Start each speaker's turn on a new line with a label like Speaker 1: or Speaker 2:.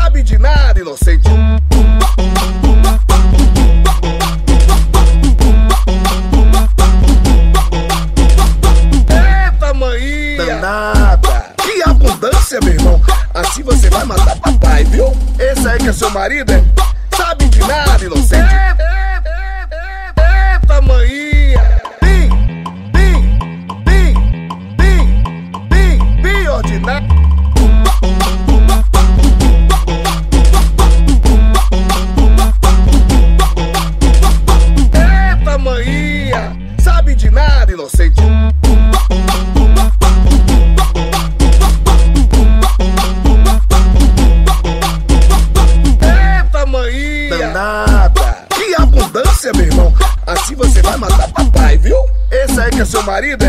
Speaker 1: sabe de nada, inocente. Eita, maninha danada, que abundância, meu irmão. Assim você vai matar papai, viu? Esse aí que é seu marido, é? Sabe de nada, inocente. Eita, maninha. Bim ordinário. Eita, maninha, sabe de nada, inocente. Eita, maninha danada, que abundância, meu irmão. Assim você vai matar papai, viu? Esse aí que é seu marido, é?